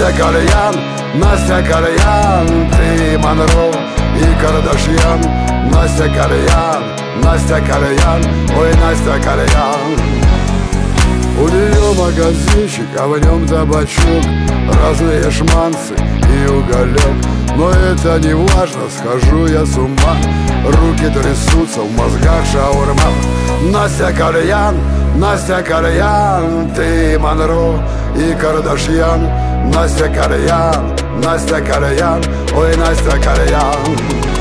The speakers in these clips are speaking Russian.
Настя Кальян, Настя Кальян, ты Монро и Кардашьян. Настя Кальян, Настя Кальян, ой, Настя Кальян. У нее магазинчик, а в нем табачок, разные шманцы и уголек. Но это не важно, схожу я с ума, руки трясутся, в мозгах шаурма. Настя Кальян, Настя Кальян, ты Монро и Кардашьян. Настя Кальян, Настя Кальян, ой, Настя Кальян.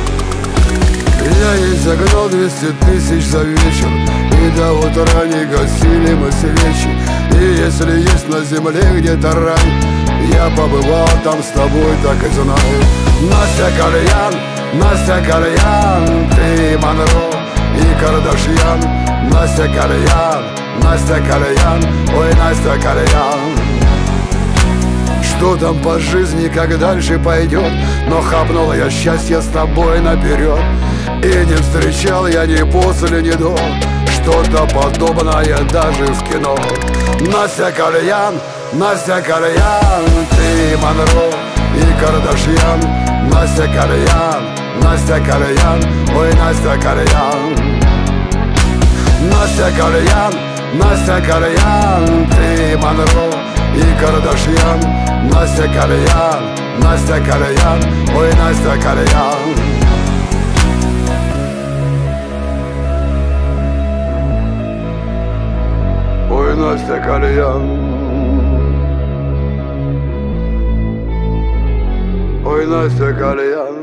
Я ей загнал 200 тысяч за вечер, и до утра не гасили мы свечи. И если есть на земле где-то рай, я побывал там с тобой, так и знаю. Настя Кальян, Настя Кальян, ты Монро и Кардашьян. Настя Кальян, Настя Кальян, ой, Настя Кальян. Что там по жизни, как дальше пойдет, но хапнул я счастье с тобой наперед. И не встречал я ни после, ни до что-то подобное даже в кино. Настя Кальян, Настя Кальян, ты Монро и Кардашьян. Настя Кальян, Настя Кальян, ой, Настя Кальян. Настя Кальян, Настя Кальян, ты Монро и Кардашьян. Настя Кальян, Настя Кальян, ой, Настя Кальян. Ой, Настя Кальян, ой, Настя Кальян.